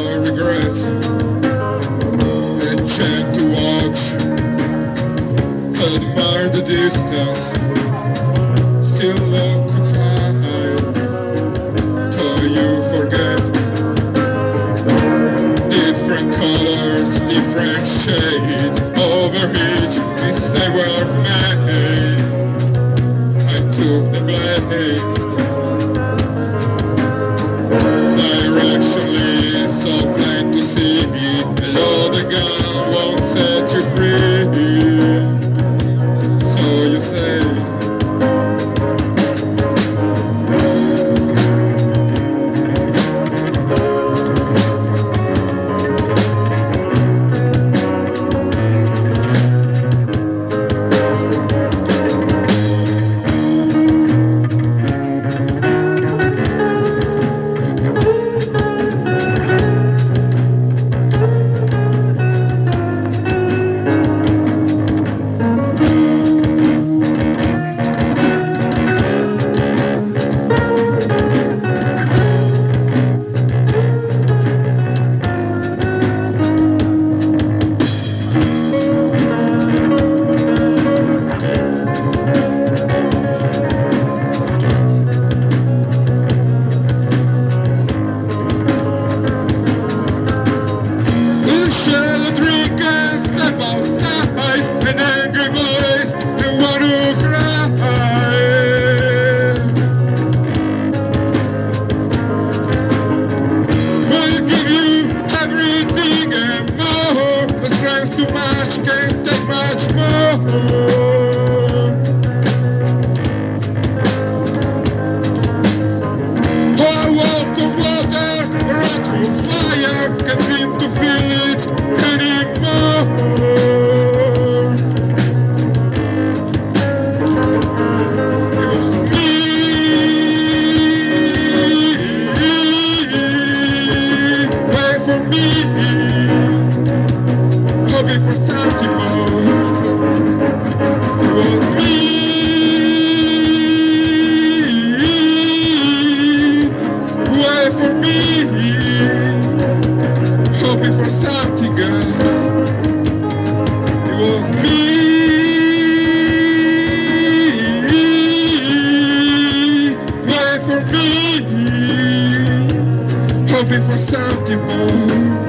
regrets. A chain to watch, admire the distance, still occupied till you forget. Different colors, different shades, over each mistake were made. I took the blame. Directionally, so plain to see. Below the gun won't set you free. So you say. Too much, can't take much more. I walk the water, run through fire, can't seem to feel it anymore. Wait for me. Hoping for something more. It was me. Wait for me. Hoping for something good. It was me. Wait for me. Hoping for something more.